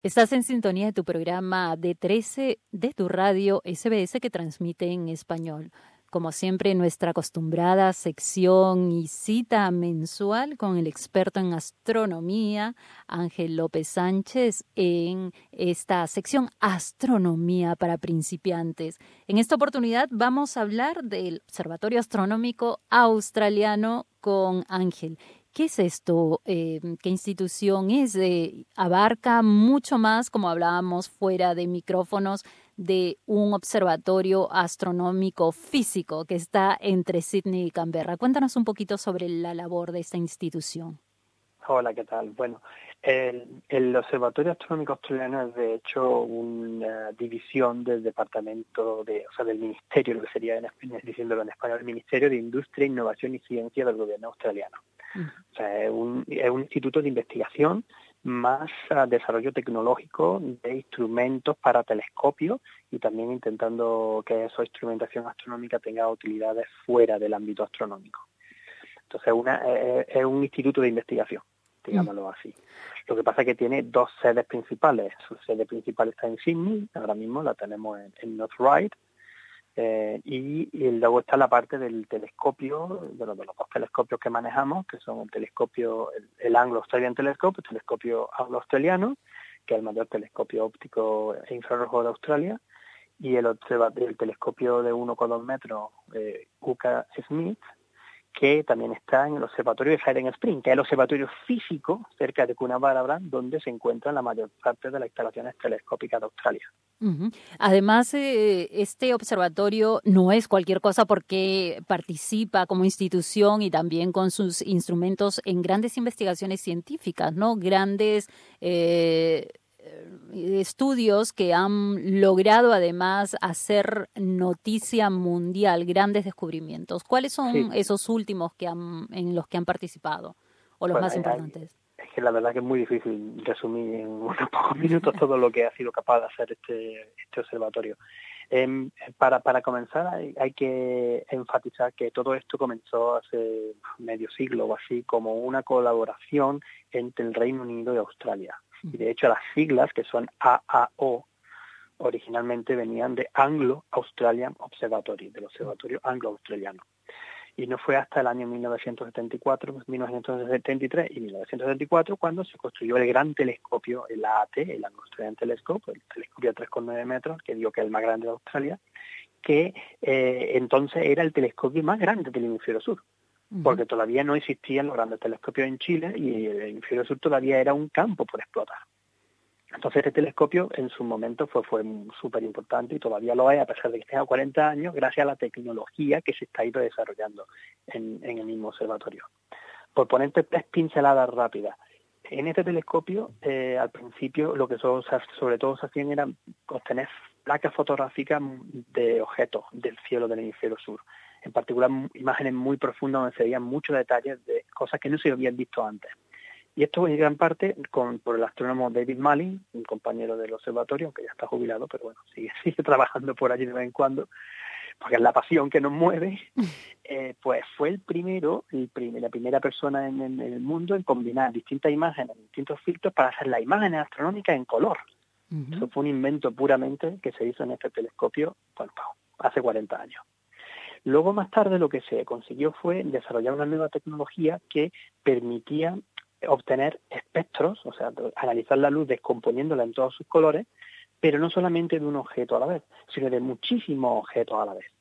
Estás en sintonía de tu programa D13 de tu radio SBS que transmite en español. Como siempre, nuestra acostumbrada sección y cita mensual con el experto en astronomía, Ángel López Sánchez, en esta sección Astronomía para principiantes. En esta oportunidad vamos a hablar del Observatorio Astronómico Australiano con Ángel. ¿Qué es esto? ¿Qué institución es? Abarca mucho más, como hablábamos fuera de micrófonos, de un observatorio astronómico físico que está entre Sydney y Canberra. Cuéntanos un poquito sobre la labor de esta institución. Hola, ¿qué tal? Bueno, el Observatorio Astronómico Australiano es de hecho una división del departamento del Ministerio, lo que sería diciéndolo en español, el Ministerio de Industria, Innovación y Ciencia del gobierno australiano. O sea, es un instituto de investigación más desarrollo tecnológico de instrumentos para telescopios y también intentando que esa instrumentación astronómica tenga utilidades fuera del ámbito astronómico. Entonces, es un instituto de investigación, digámoslo así. Lo que pasa es que tiene dos sedes principales. Su sede principal está en Sydney, ahora mismo la tenemos en North Ryde, y luego está la parte del telescopio, de los dos telescopios que manejamos, que son el Anglo-Australian Telescope, el telescopio anglo-australiano, que es el mayor telescopio óptico e infrarrojo de Australia, y el telescopio de 1,2 metros, Uka Smith, que también está en el observatorio de Hayden Spring, que es el observatorio físico cerca de Coonabarabran, donde se encuentran la mayor parte de las instalaciones telescópicas de Australia. Uh-huh. Además, este observatorio no es cualquier cosa porque participa como institución y también con sus instrumentos en grandes investigaciones científicas, ¿no? Grandes estudios que han logrado además hacer noticia mundial, grandes descubrimientos. ¿Cuáles son esos últimos en los que han participado o los más importantes? Es que la verdad que es muy difícil resumir en unos pocos minutos todo lo que ha sido capaz de hacer este observatorio. Para comenzar hay que enfatizar que todo esto comenzó hace medio siglo o así como una colaboración entre el Reino Unido y Australia. Y de hecho las siglas, que son AAO, originalmente venían de Anglo-Australian Observatory, del Observatorio Anglo-Australiano. Y no fue hasta el año 1973 y 1974 cuando se construyó el gran telescopio, el AAT, el Anglo-Australian Telescope, el telescopio de 3,9 metros, que digo que es el más grande de Australia, que entonces era el telescopio más grande del hemisferio sur, porque todavía no existían los grandes telescopios en Chile y el hemisferio sur todavía era un campo por explotar. Entonces este telescopio en su momento fue súper importante y todavía lo es, a pesar de que tenga 40 años, gracias a la tecnología que se está ahí desarrollando en el mismo observatorio. Por ponerte 3 pinceladas rápidas, en este telescopio al principio lo que sobre todo se hacían era obtener placas fotográficas de objetos del cielo del hemisferio sur, en particular imágenes muy profundas donde se veían muchos detalles de cosas que no se habían visto antes. Y esto en gran parte por el astrónomo David Malin, un compañero del observatorio, aunque ya está jubilado, pero bueno, sigue trabajando por allí de vez en cuando, porque es la pasión que nos mueve. Pues fue la primera persona en el mundo en combinar distintas imágenes, distintos filtros para hacer las imágenes astronómicas en color. Uh-huh. Eso fue un invento puramente que se hizo en este telescopio, bueno, hace 40 años. Luego, más tarde, lo que se consiguió fue desarrollar una nueva tecnología que permitía obtener espectros, o sea, analizar la luz descomponiéndola en todos sus colores, pero no solamente de un objeto a la vez, sino de muchísimos objetos a la vez.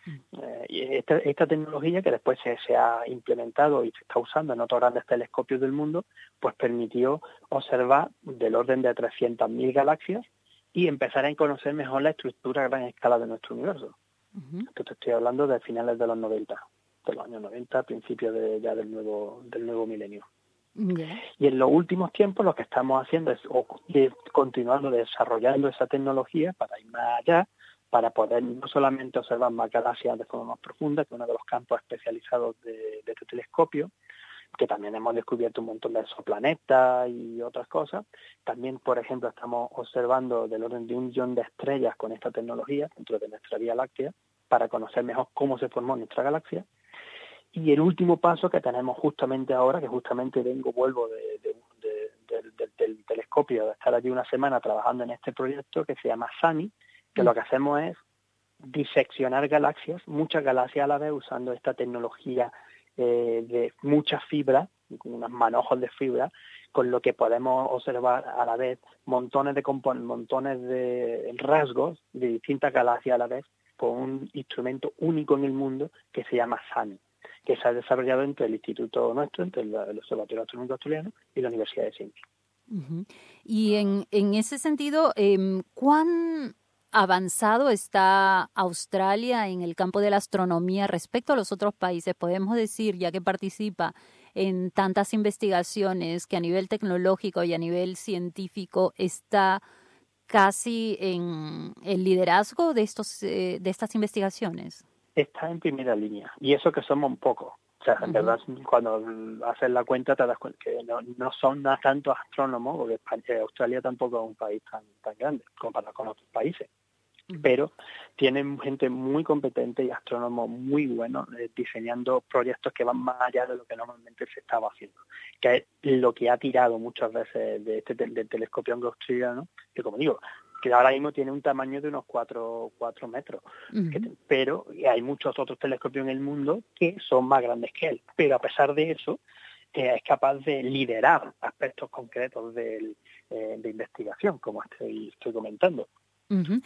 Y esta tecnología, que después se ha implementado y se está usando en otros grandes telescopios del mundo, pues permitió observar del orden de 300.000 galaxias y empezar a conocer mejor la estructura a gran escala de nuestro universo. Uh-huh. Esto te estoy hablando de finales de los 90, de los años 90, principios del nuevo milenio. Yeah. Y en los últimos tiempos lo que estamos haciendo es continuando desarrollando esa tecnología para ir más allá, para poder no solamente observar más galaxias de forma más profunda, que es uno de los campos especializados de este telescopio, que también hemos descubierto un montón de exoplanetas y otras cosas. También, por ejemplo, estamos observando del orden de 1 millón de estrellas con esta tecnología dentro de nuestra Vía Láctea, para conocer mejor cómo se formó nuestra galaxia. Y el último paso que tenemos justamente ahora, que justamente vuelvo del del telescopio, de estar allí una semana trabajando en este proyecto que se llama SANI, que lo que hacemos es diseccionar galaxias, muchas galaxias a la vez, usando esta tecnología de muchas fibras, unos manojos de fibra, con lo que podemos observar a la vez montones de rasgos de distintas galaxias a la vez, por un instrumento único en el mundo que se llama SANI, que se ha desarrollado entre el instituto nuestro, entre el Observatorio Astronómico Australiano y la Universidad de Sydney. Uh-huh. Y en ese sentido, ¿cuán avanzado está Australia en el campo de la astronomía respecto a los otros países? Podemos decir, ya que participa en tantas investigaciones, que a nivel tecnológico y a nivel científico está casi en el liderazgo de estas investigaciones. Está en primera línea, y eso que somos pocos. O sea, en verdad, cuando haces la cuenta te das cuenta que no son tantos astrónomos, porque Australia tampoco es un país tan grande comparado con otros países. Pero tienen gente muy competente y astrónomos muy buenos diseñando proyectos que van más allá de lo que normalmente se estaba haciendo, que es lo que ha tirado muchas veces del telescopio australiano, que como digo, que ahora mismo tiene un tamaño de unos 4 metros, pero hay muchos otros telescopios en el mundo que son más grandes que él, pero a pesar de eso es capaz de liderar aspectos concretos de investigación, como estoy comentando. Uh-huh.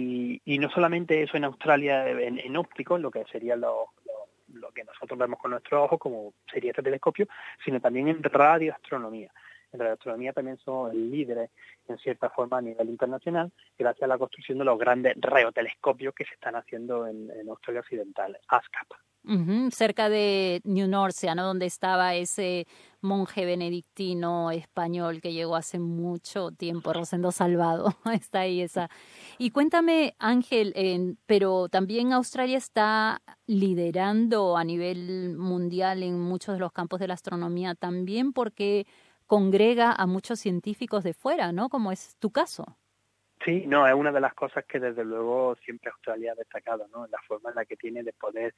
Y no solamente eso en Australia en óptico, lo que sería lo que nosotros vemos con nuestros ojos, como sería este telescopio, sino también en radioastronomía. En radioastronomía también son líderes, en cierta forma, a nivel internacional, gracias a la construcción de los grandes radiotelescopios que se están haciendo en Australia Occidental, ASCAP. Uh-huh. Cerca de New Norcia, ¿no? Donde estaba ese monje benedictino español que llegó hace mucho tiempo, Rosendo Salvado. Está ahí esa. Y cuéntame, Ángel, pero también Australia está liderando a nivel mundial en muchos de los campos de la astronomía, también porque congrega a muchos científicos de fuera, ¿no? Como es tu caso. Sí, no, es una de las cosas que desde luego siempre Australia ha destacado, ¿no? La forma en la que tiene de poder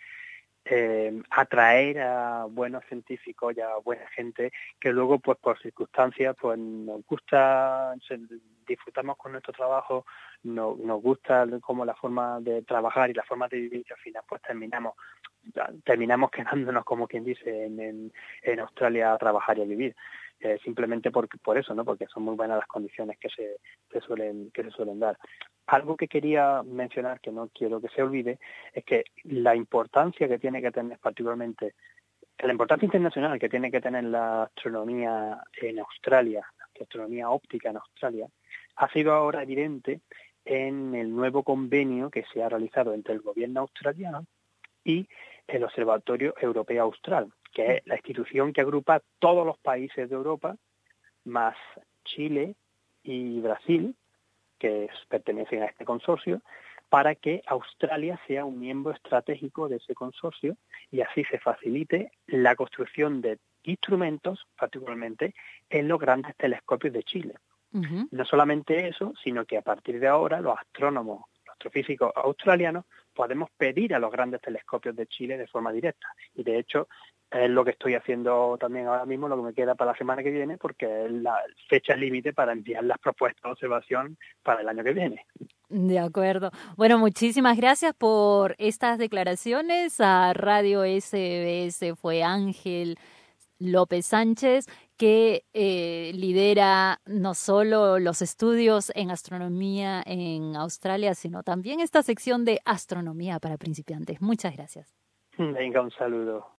atraer a buenos científicos y a buena gente que luego, pues por circunstancias, pues nos gusta, disfrutamos con nuestro trabajo, nos gusta como la forma de trabajar y la forma de vivir, y al final pues terminamos quedándonos, como quien dice, en Australia a trabajar y a vivir. Simplemente por eso, ¿no? Porque son muy buenas las condiciones que se suelen dar. Algo que quería mencionar, que no quiero que se olvide, es que la importancia que tiene que tener particularmente, la importancia internacional que tiene que tener la astronomía en Australia, la astronomía óptica en Australia, ha sido ahora evidente en el nuevo convenio que se ha realizado entre el gobierno australiano y el Observatorio Europeo Austral, que es la institución que agrupa todos los países de Europa, más Chile y Brasil, que pertenecen a este consorcio, para que Australia sea un miembro estratégico de ese consorcio y así se facilite la construcción de instrumentos, particularmente en los grandes telescopios de Chile. Uh-huh. No solamente eso, sino que a partir de ahora los astrónomos, los astrofísicos australianos, podemos pedir a los grandes telescopios de Chile de forma directa. Y de hecho es lo que estoy haciendo también ahora mismo, lo que me queda para la semana que viene, porque es la fecha límite para enviar las propuestas de observación para el año que viene. De acuerdo. Bueno, muchísimas gracias por estas declaraciones. A Radio SBS fue Ángel López Sánchez, que lidera no solo los estudios en astronomía en Australia, sino también esta sección de astronomía para principiantes. Muchas gracias. Venga, un saludo.